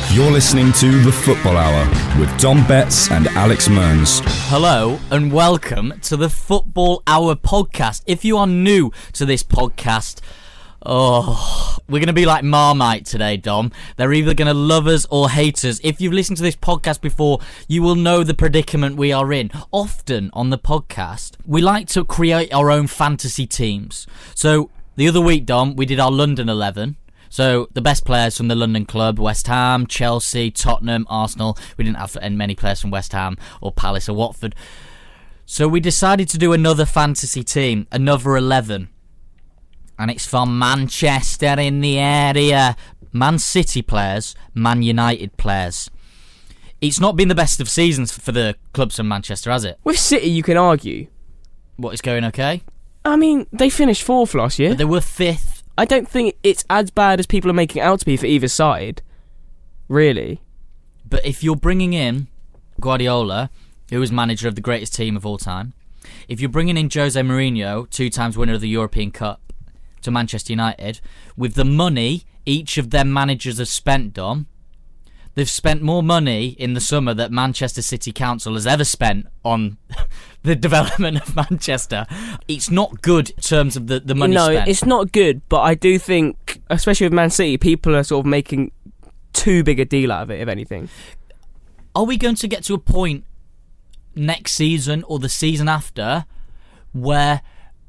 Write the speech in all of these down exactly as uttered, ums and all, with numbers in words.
You're listening to The Football Hour with Dom Betts and Alex Mearns. Hello and welcome to The Football Hour podcast. If you are new to this podcast, oh, we're going to be like Marmite today, Dom. They're either going to love us or hate us. If you've listened to this podcast before, you will know the predicament we are in. Often on the podcast, we like to create our own fantasy teams. So the other week, Dom, we did our London eleven. So the best players from the London club: West Ham, Chelsea, Tottenham, Arsenal. We didn't have many players from West Ham or Palace or Watford. So we decided to do another fantasy team, another eleven. And it's from Manchester in the area. Man City players, Man United players. It's not been the best of seasons for the clubs from Manchester, has it? With City, you can argue. What, is going okay? I mean, they finished fourth last year. But they were fifth. I don't think it's as bad as people are making it out to be for either side. Really. But if you're bringing in Guardiola, who is manager of the greatest team of all time, if you're bringing in Jose Mourinho, two times winner of the European Cup, to Manchester United, with the money each of them managers have spent, Dom, they've spent more money in the summer that Manchester City Council has ever spent on the development of Manchester. It's not good in terms of the, the money no, spent. No, it's not good, but I do think, especially with Man City, people are sort of making too big a deal out of it, if anything. Are we going to get to a point next season or the season after where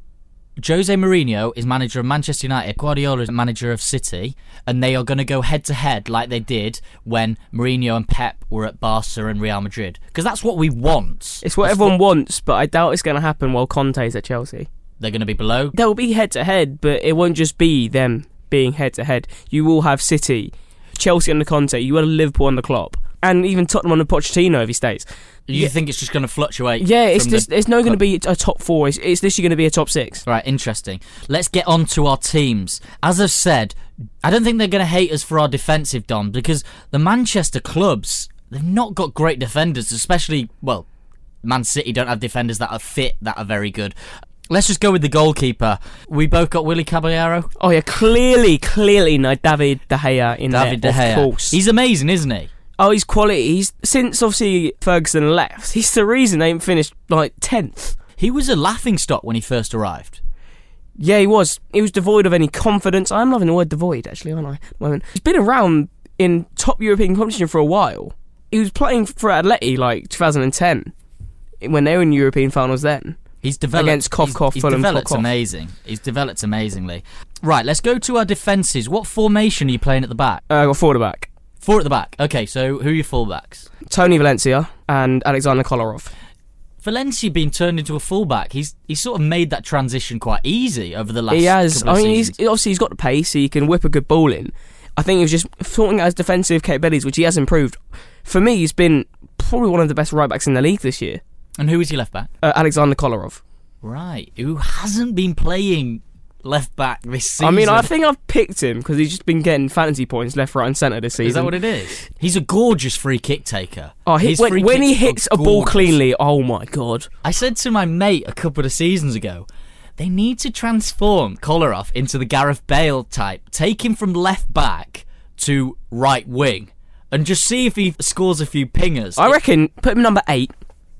Jose Mourinho is manager of Manchester United, Guardiola is manager of City, and they are going to go head-to-head like they did when Mourinho and Pep were at Barca and Real Madrid? Because that's what we want. It's what that's everyone what... wants, but I doubt it's going to happen while Conte's at Chelsea. They're going to be below? They'll be head-to-head, but it won't just be them being head-to-head. You will have City, Chelsea under Conte, you will have Liverpool under Klopp, and even Tottenham under Pochettino if he stays. You yeah. think it's just going to fluctuate? Yeah, it's just the... it's not going to be a top four. It's, it's literally going to be a top six. Right, interesting. Let's get on to our teams. As I've said, I don't think they're going to hate us for our defensive, Dom, because the Manchester clubs, they've not got great defenders, especially, well, Man City don't have defenders that are fit, that are very good. Let's just go with the goalkeeper. We both got Willy Caballero. Oh yeah, clearly, clearly, no, David De Gea in David there, De Gea. of course. He's amazing, isn't he? Oh, he's quality. He's since obviously Ferguson left. He's the reason they ain't finished like tenth. He was a laughingstock when he first arrived. Yeah, he was. He was devoid of any confidence. I'm loving the word devoid, actually, aren't I? At the moment. He's been around in top European competition for a while. He was playing for Atleti like two thousand ten when they were in European finals then. He's developed against Kof Kof. He's, he's Fulham, developed Kof, Kof. amazing. He's developed amazingly. Right, let's go to our defences. What formation are you playing at the back? Uh, I got forward back. Four at the back. Okay, so who are your fullbacks? Tony Valencia and Alexander Kolarov. Valencia being turned into a fullback. He's he's sort of made that transition quite easy over the last. He has. Couple of I mean, he's, seasons. obviously he's got the pace. He can whip a good ball in. I think he was just sorting out his defensive capabilities, which he has improved. For me, he's been probably one of the best right backs in the league this year. And who is your left back? Uh, Alexander Kolarov. Right, who hasn't been playing left back this season. I mean, I think I've picked him because he's just been getting fantasy points left, right, and centre this season. Is that what it is? He's a gorgeous free kick taker. Oh, he, His when, free when he kicks are hits a ball gorgeous. cleanly, oh my god! I said to my mate a couple of seasons ago, they need to transform Kolarov into the Gareth Bale type. Take him from left back to right wing, and just see if he scores a few pingers. I reckon put him number eight.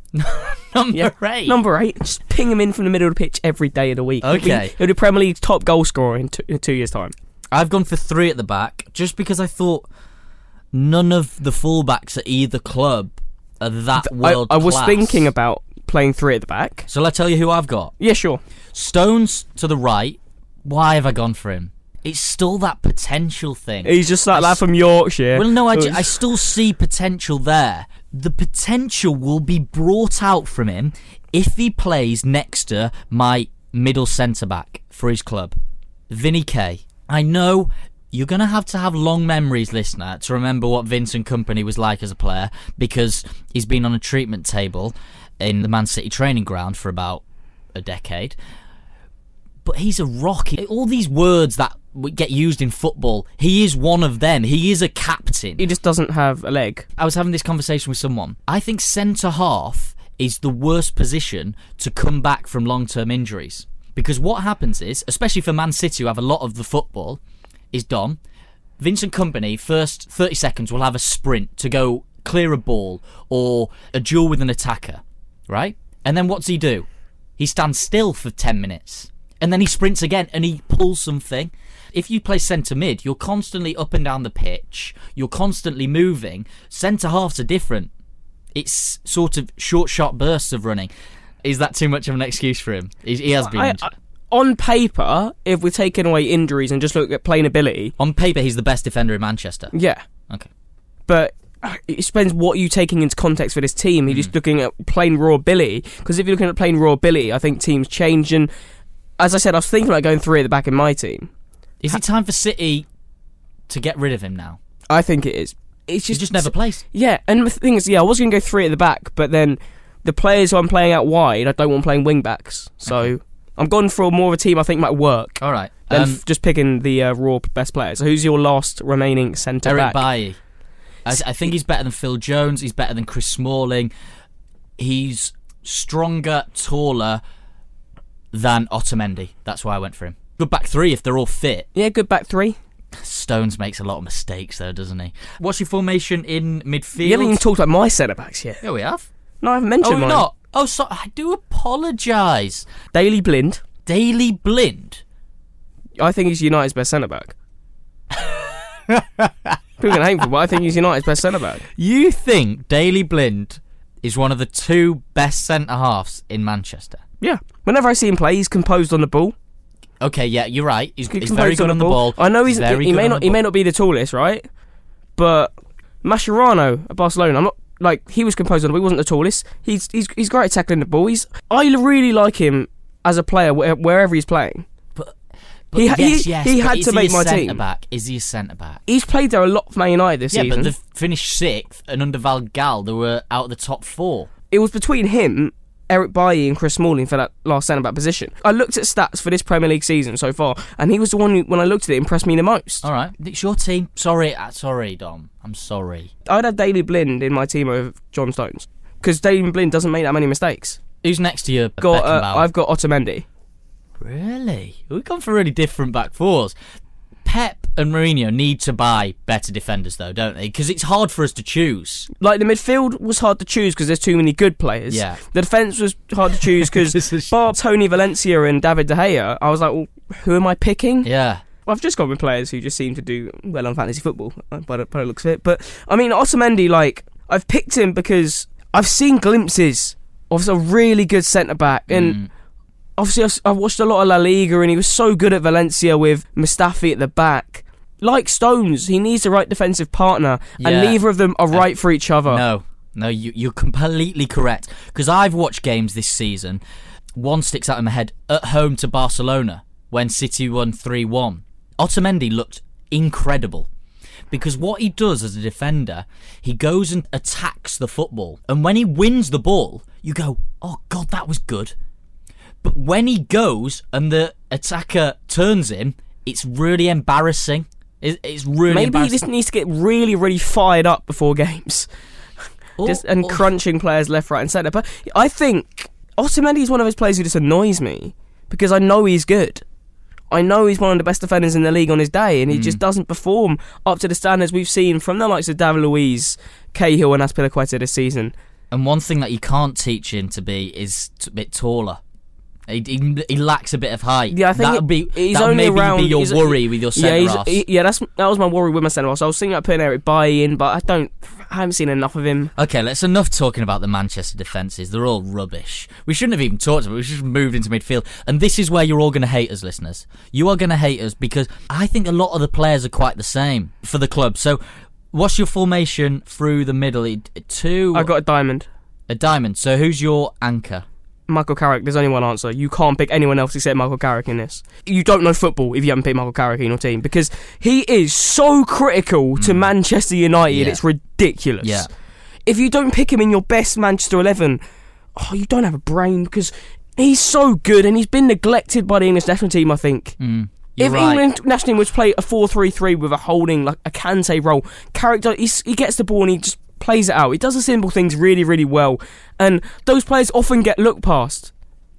Number Yeah, eight. Number eight. Just ping him in from the middle of the pitch every day of the week. Okay. He'll be, he'll be Premier League's top goal scorer in two, in two years' time. I've gone for three at the back, just because I thought none of the fullbacks at either club are that world I, I was class. thinking about playing three at the back. So let's tell you who I've got. Yeah, sure. Stones to the right. Why have I gone for him? It's still that potential thing. He's just like I that s- from Yorkshire. Well, no, I, ju- I still see potential there. The potential will be brought out from him if he plays next to my middle centre-back for his club, Vinny Kay. I know you're going to have to have long memories, listener, to remember what Vincent Kompany was like as a player, because he's been on a treatment table in the Man City training ground for about a decade. But he's a rock. All these words that get used in football, he is one of them. He is a captain. He just doesn't have a leg. I was having this conversation with someone. I think centre-half is the worst position to come back from long-term injuries. Because what happens is, especially for Man City, who have a lot of the football, is Dom, Vincent Kompany, first thirty seconds, will have a sprint to go clear a ball or a duel with an attacker, right? And then what's he do? He stands still for ten minutes. And then he sprints again and he pulls something. If you play centre mid, you're constantly up and down the pitch. You're constantly moving. Centre halves are different. It's sort of short, sharp bursts of running. Is that too much of an excuse for him? He, he has been I, injured. I, on paper, if we're taking away injuries and just look at playing ability... On paper, he's the best defender in Manchester. Yeah. Okay. But it depends what you're taking into context for this team. You're mm. just looking at plain raw ability. Because if you're looking at plain raw ability, I think teams change. And as I said, I was thinking about going three at the back in my team. Is it time for City to get rid of him now? I think it is. It's just, he just never plays. Yeah, and the thing is, yeah, I was going to go three at the back, but then the players who I'm playing out wide, I don't want playing wing backs. So okay. I'm going for more of a team I think might work. All right. Than Um, f- just picking the uh, raw best players. So who's your last remaining centre Eric back? Bailly. I, I think he's better than Phil Jones. He's better than Chris Smalling. He's stronger, taller than Otamendi. That's why I went for him. Good back three if they're all fit. Yeah, good back three. Stones makes a lot of mistakes though, doesn't he? What's your formation in midfield? You haven't even talked about my centre backs yet. Yeah, we have. No, I haven't mentioned Oh, mine. we're not. Oh, so I do apologise. Daley Blind. Daley Blind. I think he's United's best centre back. People can hate me, but I think he's United's best centre back. You think Daley Blind is one of the two best centre halves in Manchester? Yeah. Whenever I see him play, he's composed on the ball. Okay, yeah, you're right. He's, he's composed very good on the ball. I know he's very he good may on not the he may ball. not be the tallest, right? But Mascherano at Barcelona, I'm not like he was composed on the ball. He wasn't the tallest. He's he's he's great at tackling the ball. He's I really like him as a player where, wherever he's playing. But, but he yes, he, yes, he but had is to he make a my centre team. back? Is he a centre back? He's played there a lot for Man United this Yeah, season. but they finished sixth, and under Van Gaal, they were out of the top four. It was between him, Eric Bailly and Chris Smalling for that last centre-back position. I looked at stats for this Premier League season so far, and he was the one who, when I looked at it, impressed me the most. All right, it's your team. Sorry, uh, sorry, Dom. I'm sorry. I'd have Daley Blind in my team over John Stones, because Daley Blind doesn't make that many mistakes. Who's next to you? Got, uh, Beckenbauer? I've got Otamendi. Really? We've gone for really different back fours. Pep and Mourinho need to buy better defenders, though, don't they? Because it's hard for us to choose. Like, the midfield was hard to choose because there's too many good players. Yeah. The defence was hard to choose This because is- bar Tony Valencia and David De Gea, I was like, well, who am I picking? Yeah. Well, I've just gone with players who just seem to do well on fantasy football, by the, by the looks of it. But, I mean, Otamendi, like, I've picked him because I've seen glimpses of a really good centre-back. And Mm. obviously, I've, I've watched a lot of La Liga, and he was so good at Valencia with Mustafi at the back. Like Stones, he needs the right defensive partner, Yeah. and neither of them are right for each other. No, no, you, you're completely correct. Because I've watched games this season. One sticks out in my head. At home to Barcelona, when City won three one. Otamendi looked incredible. Because what he does as a defender, he goes and attacks the football. And when he wins the ball, you go, oh, God, that was good. But when he goes and the attacker turns him, it's really embarrassing. It's, it's really Maybe he embarrassing. just needs to get really, really fired up before games. Oh, just and oh. crunching players left, right and centre. But I think Otamendi is one of those players who just annoys me because I know he's good. I know he's one of the best defenders in the league on his day, and he Mm. just doesn't perform up to the standards we've seen from the likes of David Luiz, Cahill and Azpilicueta this season. And one thing that you can't teach him to be is a bit taller. He, he, he lacks a bit of height. Yeah, I think that'll be he's that'll only maybe around, be your he's- worry with your Yeah, centre he's, halves. he, yeah, that's that was my worry with my centre halves. I was thinking about putting Eric Bailly in, but I don't. I haven't seen enough of him. Okay, let's enough talking about the Manchester defences. They're all rubbish. We shouldn't have even talked about it. We should have moved into midfield. And this is where you're all going to hate us, listeners. You are going to hate us because I think a lot of the players are quite the same for the club. So, what's your formation through the middle? It- Two, I got a diamond. a diamond. So, who's your anchor? Michael Carrick, there's only one answer. You can't pick anyone else except Michael Carrick in this. You don't know football if you haven't picked Michael Carrick in your team because he is so critical to Manchester United, Yeah. it's ridiculous. Yeah. If you don't pick him in your best Manchester eleven, oh, you don't have a brain because he's so good and he's been neglected by the English national team, I think. Mm, you're If right. England national team was to play a four three three with a holding, like a Kante role, Carrick, does- he's, he gets the ball and he just plays it out. He does the simple things really, really well. And those players often get looked past.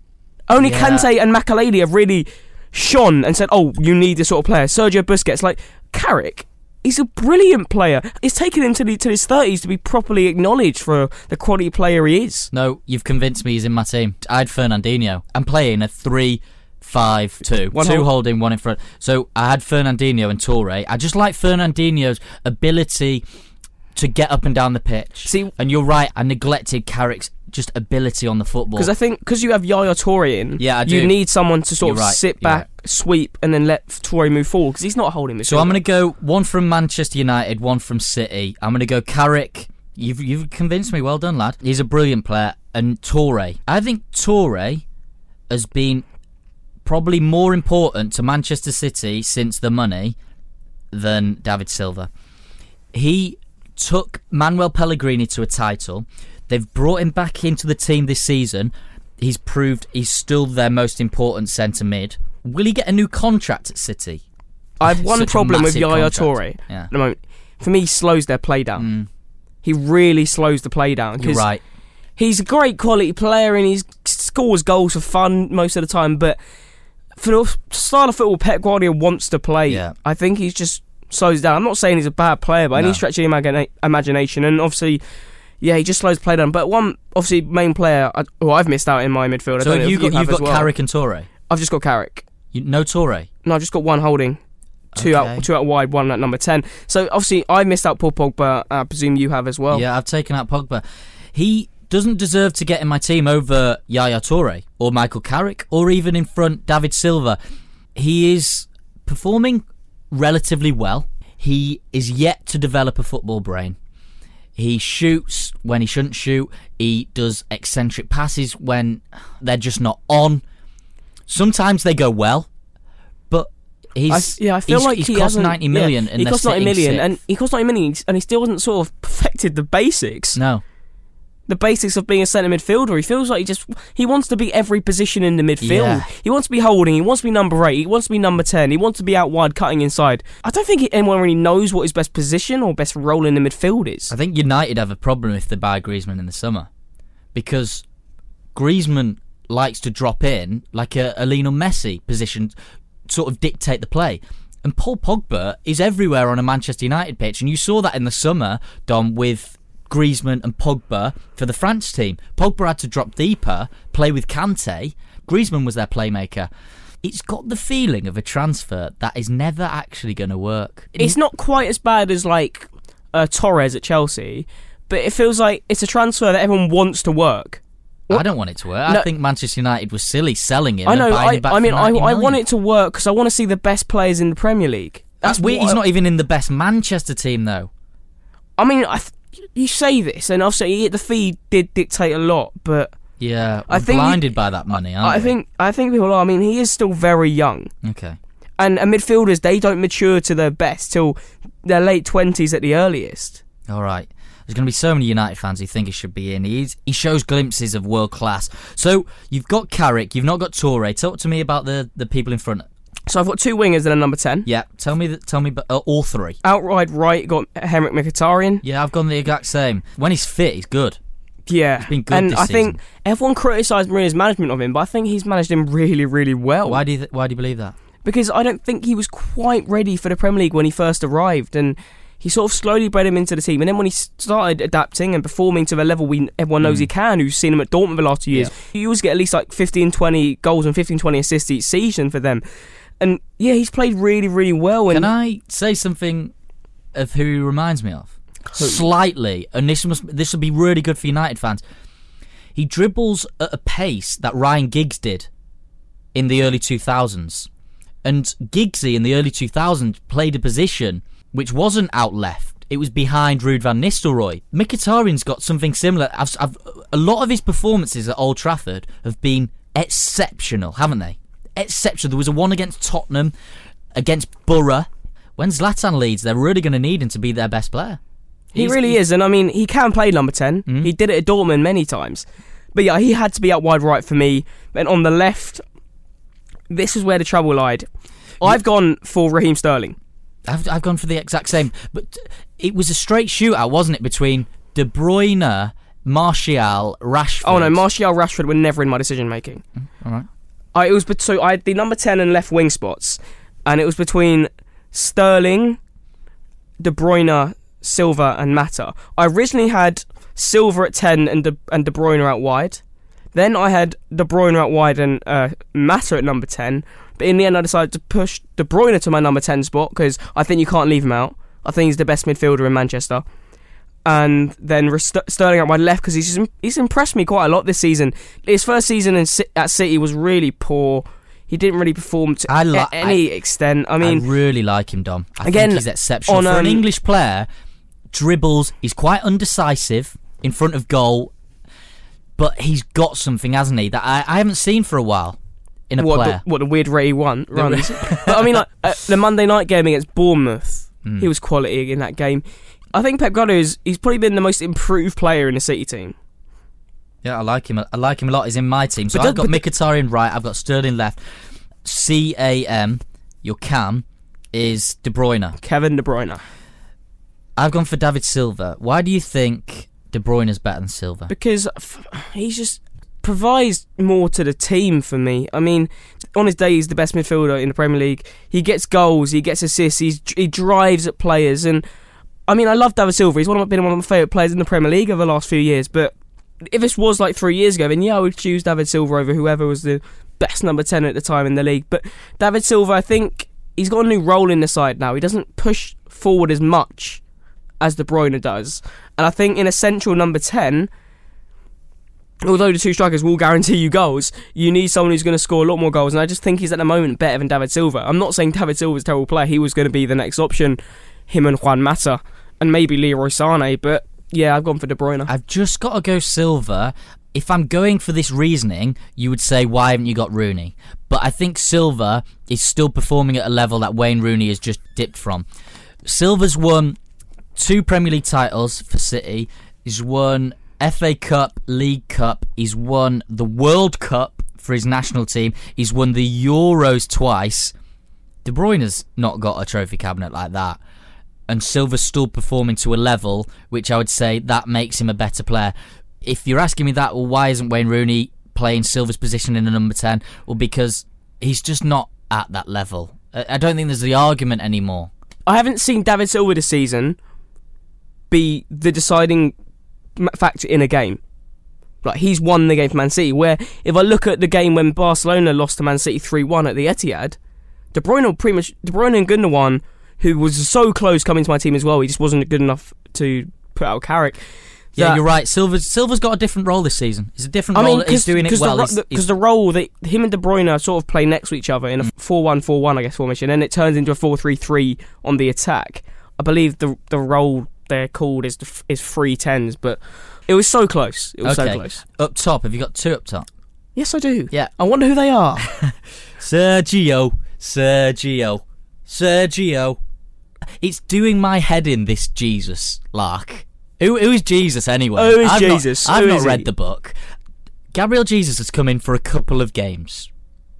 Only Yeah. Kante and Makelele have really shone and said, oh, you need this sort of player. Sergio Busquets, like, Carrick, He's a brilliant player. It's taken him to, the, to his thirties to be properly acknowledged for the quality player he is. No, you've convinced me he's in my team. I had Fernandinho. I'm playing a three five two. One two hold- holding, one in front. So I had Fernandinho and Toure. I just like Fernandinho's ability to get up and down the pitch. See, and you're right, I neglected Carrick's just ability on the football. Because I think because you have Yaya Toure in, Yeah, I you do. need someone to sort You're of right, sit you're back, sweep, and then let Toure move forward because he's not holding this. So I'm going to go one from Manchester United, one from City. I'm going to go Carrick. You've you've convinced me. Well done, lad. He's a brilliant player. And Toure. I think Toure has been probably more important to Manchester City since the money than David Silva. He took Manuel Pellegrini to a title. They've brought him back into the team this season. He's proved he's still their most important centre mid. Will he get a new contract at City? I have one Such a problem with massive Yaya contract. Toure. Yeah. At the moment. For me, he slows their play down. Mm. He really slows the play down. You're 'cause right. He's a great quality player and he scores goals for fun most of the time, but for the style of football Pep Guardiola wants to play, Yeah. I think he's just slows down. I'm not saying he's a bad player by No. any stretch of the imagina- imagination, and obviously, yeah, he just slows the play down. But one, obviously, main player I, who I've missed out in my midfield. I So don't know have you if got you have you've as got well. Carrick and Toure. I've just got Carrick. You, no Toure. No, I've just got one holding. Two Okay. out, two out wide, one at number ten. So obviously, I missed out Paul Pogba. I presume you have as well. Yeah, I've taken out Pogba. He doesn't deserve to get in my team over Yaya Toure or Michael Carrick or even in front David Silva. He is performing relatively well. He is yet to develop a football brain. He shoots when he shouldn't shoot. He does eccentric passes when they're just not on. Sometimes they go well, but he's I, yeah, I feel he's, like he's he cost hasn't, ninety million, yeah, and he they're cost ninety sitting million, sixth. and he cost ninety million, and he still hasn't sort of perfected the basics. No. The basics of being a centre midfielder. He feels like he just he wants to be every position in the midfield. Yeah. He wants to be holding. He wants to be number eight. He wants to be number ten. He wants to be out wide, cutting inside. I don't think anyone really knows what his best position or best role in the midfield is. I think United have a problem if they buy Griezmann in the summer, because Griezmann likes to drop in like a, a Lionel Messi position, sort of dictate the play. And Paul Pogba is everywhere on a Manchester United pitch, and you saw that in the summer, Dom, with Griezmann and Pogba for the France team. Pogba had to drop deeper, play with Kante. Griezmann was their playmaker. It's got the feeling of a transfer that is never actually going to work. It's not quite as bad as like uh, Torres at Chelsea, but it feels like it's a transfer that everyone wants to work. I don't want it to work. No. I think Manchester United was silly selling him. I know. And buying I, him back I mean, for I, ninety I million. want it to work because I want to see the best players in the Premier League. That's weird. what He's I- not even in the best Manchester team, though. I mean, I th- you say this, and obviously the fee did dictate a lot, but Yeah, I we're think blinded he- by that money, aren't I we? think I think people are. I mean, he is still very young, Okay. and, and midfielders they don't mature to their best till their late twenties at the earliest. All right. There's going to be so many United fans who think he should be in. He's, he shows glimpses of world class. So you've got Carrick, you've not got Toure. Talk to me about the, the people in front. So I've got two wingers and a number ten. Yeah, tell me that. Tell me about, uh, all three. Outright right, got Henrik Mkhitaryan. Yeah, I've gone the exact same. When he's fit, he's good. Yeah, He's been good and this I think season. everyone criticised Mourinho's management of him, but I think he's managed him really, really well. Why do you th- Why do you believe that? Because I don't think he was quite ready for the Premier League when he first arrived, and he sort of slowly bred him into the team. And then when he started adapting and performing to the level we everyone knows Mm. he can, who's seen him at Dortmund the last two years, Yeah. you always get at least like fifteen, twenty goals and fifteen, twenty assists each season for them. And yeah, he's played really, really well. And Can I say something of who he reminds me of? Slightly, and this must this will be really good for United fans. He dribbles at a pace that Ryan Giggs did in the early two thousands. And Giggsy in the early two thousands played a position which wasn't out left. It was behind Ruud van Nistelrooy. Mkhitaryan's got something similar. I've, I've, a lot of his performances at Old Trafford have been exceptional, haven't they? Exceptional. There was a one against Tottenham, against Borough. When Zlatan leads, they're really going to need him to be their best player. he He's- really he's- is. And I mean, he can play number ten. Mhm. He did it at Dortmund many times. But yeah, he had to be out wide right for me. And on the left, this is where the trouble lied. I've gone for Raheem Sterling. I've, I've gone for the exact same. But it was a straight shootout, wasn't it, between De Bruyne, Martial, Rashford. Oh no, Martial, Rashford were never in my decision making. All right. I it was bet- so I had the number ten and left wing spots, and it was between Sterling, De Bruyne, Silva and Mata. I originally had Silva at ten and De, and De Bruyne out wide. Then I had De Bruyne out wide and uh, Mata at number ten. But in the end I decided to push De Bruyne to my number ten spot because I think you can't leave him out. I think he's the best midfielder in Manchester. And then Sterling out my left because he's he's impressed me quite a lot this season. His first season in, at City was really poor. He didn't really perform to I li- a- any I, extent. I mean, I really like him, Dom. I again, think he's exceptional on, for an um, English player. Dribbles. He's quite undecisive in front of goal, but he's got something, hasn't he? That I, I haven't seen for a while in a what, player. The, what the weird Ray one runs. But I mean, like uh, the Monday night game against Bournemouth, mm. he was quality in that game. I think Pep Guardiola is he's probably been the most improved player in the City team. Yeah, I like him. I like him a lot. He's in my team. So but I've got but Mkhitaryan right. I've got Sterling left. C A M, your Cam, is De Bruyne. Kevin De Bruyne. I've gone for David Silva. Why do you think De Bruyne is better than Silva? Because he just provides more to the team for me. I mean, on his day, he's the best midfielder in the Premier League. He gets goals, he gets assists, he's, he drives at players. And I mean, I love David Silva. He's one of, been one of my favourite players in the Premier League over the last few years. But if this was like three years ago, then yeah, I would choose David Silva over whoever was the best number ten at the time in the league. But David Silva, I think he's got a new role in the side now. He doesn't push forward as much as De Bruyne does. And I think in a central number ten, although the two strikers will guarantee you goals, you need someone who's going to score a lot more goals. And I just think he's at the moment better than David Silva. I'm not saying David Silva's a terrible player. He was going to be the next option, him and Juan Mata, and maybe Leroy Sané. But yeah, I've gone for De Bruyne. I've just got to go Silva. If I'm going for this reasoning, you would say, why haven't you got Rooney? But I think Silva is still performing at a level that Wayne Rooney has just dipped from. Silva's won two Premier League titles for City. He's won F A Cup, League Cup. He's won the World Cup for his national team. He's won the Euros twice. De Bruyne's not got a trophy cabinet like that. And Silva's still performing to a level which I would say that makes him a better player. If you're asking me that, well, why isn't Wayne Rooney playing Silva's position in the number ten? Well, because he's just not at that level. I don't think there's the argument anymore. I haven't seen David Silva this season be the deciding factor in a game. Like, he's won the game for Man City, where if I look at the game when Barcelona lost to Man City three one at the Etihad, De Bruyne pretty much De Bruyne and Gundogan, who was so close coming to my team as well, he just wasn't good enough to put out Carrick. Yeah, you're right. Silva's Silva's got a different role this season. It's a different I role. mean, he's doing it well. Because the, the, the role that him and De Bruyne sort of play next to each other in a four one four one, I guess, formation, and it turns into a four three three on the attack. I believe the the role they're called is the, is three tens, but it was so close. It was okay. so close. Up top, have you got two up top? Yes, I do. Yeah. I wonder who they are. Sergio, Sergio, Sergio. It's doing my head in, this Jesus lark. Who, who is Jesus anyway? Who is I've Jesus? Not, I've who not is read he? the book. Gabriel Jesus has come in for a couple of games.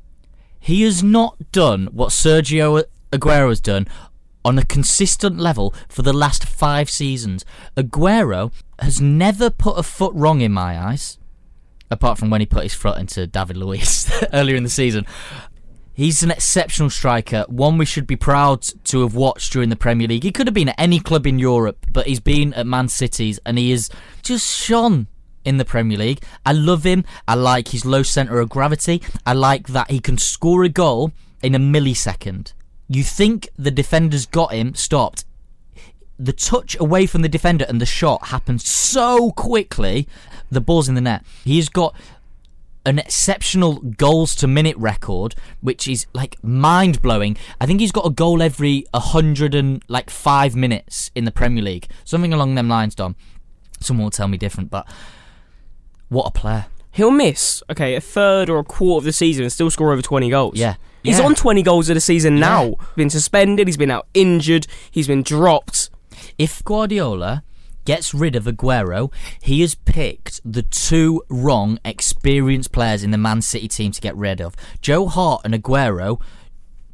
He has not done what Sergio Aguero has done on a consistent level for the last five seasons. Aguero has never put a foot wrong in my eyes, apart from when he put his foot into David Luiz earlier in the season. He's an exceptional striker, one we should be proud to have watched during the Premier League. He could have been at any club in Europe, but he's been at Man City's and he has just shone in the Premier League. I love him. I like his low centre of gravity. I like that he can score a goal in a millisecond. You think the defender's got him stopped. The touch away from the defender and the shot happens so quickly, the ball's in the net. He's got an exceptional goals to minute record, which is like mind blowing. I think he's got a goal every a hundred and like five minutes in the Premier League, something along them lines. Dom, someone will tell me different, but what a player! He'll miss okay a third or a quarter of the season and still score over twenty goals. Yeah, he's yeah. on twenty goals of the season yeah. now. Been suspended. He's been out injured. He's been dropped. If Guardiola gets rid of Aguero, he has picked the two wrong experienced players in the Man City team to get rid of. Joe Hart and Aguero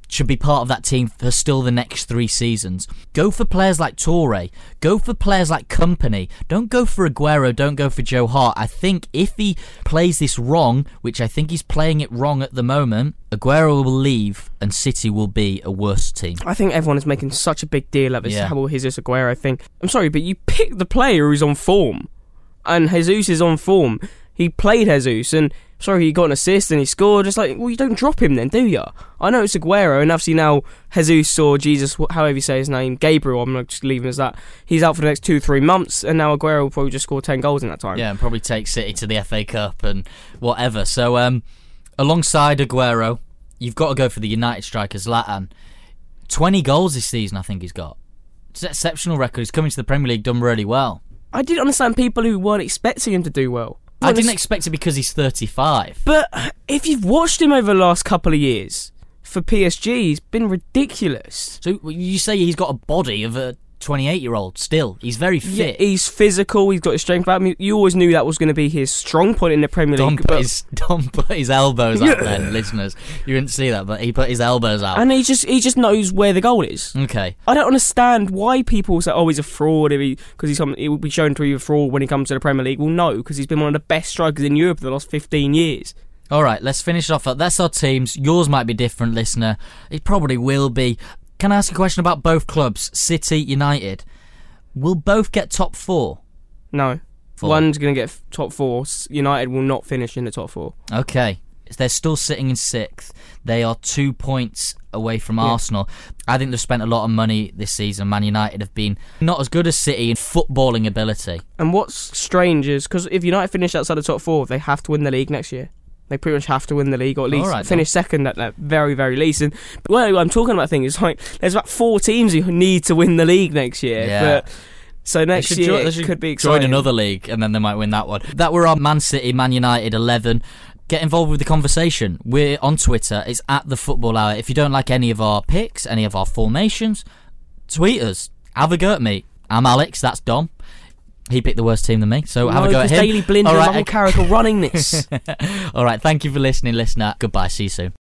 should be part of that team for still the next three seasons. Go for players like Toure. Go for players like Kompany. Don't go for Aguero. Don't go for Joe Hart. I think if he plays this wrong, which I think he's playing it wrong at the moment, Aguero will leave and City will be a worse team. I think everyone is making such a big deal of this. Yeah. How Jesus Aguero thing. I'm sorry, but you pick the player who's on form, and Jesus is on form. He played Jesus, and sorry, he got an assist and he scored. It's like, well, you don't drop him then, do you? I know it's Aguero, and obviously now Jesus or Jesus, however you say his name, Gabriel, I'm not just leaving as that. He's out for the next two, three months, and now Aguero will probably just score ten goals in that time. Yeah, and probably take City to the F A Cup and whatever. So, um, alongside Aguero, you've got to go for the United striker, Zlatan. twenty goals this season, I think he's got. It's an exceptional record. He's coming to the Premier League, done really well. I didn't understand people who weren't expecting him to do well. I didn't expect it because he's thirty-five. But if you've watched him over the last couple of years for P S G, he's been ridiculous. So you say he's got a body of a twenty-eight-year-old still. He's very fit. Yeah, he's physical, he's got his strength about him. You always knew that was going to be his strong point in the Premier Don League. put, but his, Don put his elbows out then, listeners. You didn't see that, but he put his elbows out. And he just he just knows where the goal is. Okay. I don't understand why people say, oh, he's a fraud because he's he will be shown to be a fraud when he comes to the Premier League. Well, no, because he's been one of the best strikers in Europe for the last fifteen years. All right, let's finish off. That's our teams. Yours might be different, listener. It probably will be. Can I ask a question about both clubs, City, United? Will both get top four? No. Four. One's going to get top four. United will not finish in the top four. Okay. They're still sitting in sixth. They are two points away from yeah. Arsenal. I think they've spent a lot of money this season. Man United have been not as good as City in footballing ability. And what's strange is, because if United finish outside the top four, they have to win the league next year. They pretty much have to win the league, or at least right, finish second at the very, very least. And but what I'm talking about thing is like there's about four teams who need to win the league next year. Yeah. But so next year jo- it could be exciting. Join another league and then they might win that one. That were our Man City, Man United eleven. Get involved with the conversation. We're on Twitter. It's at the Football Hour. If you don't like any of our picks, any of our formations, tweet us. Have a go at me. I'm Alex. That's Dom. He picked the worse team than me, so no, have a go at him. Daily Blind, All right, my whole character running this. All right, thank you for listening, listener. Goodbye, see you soon.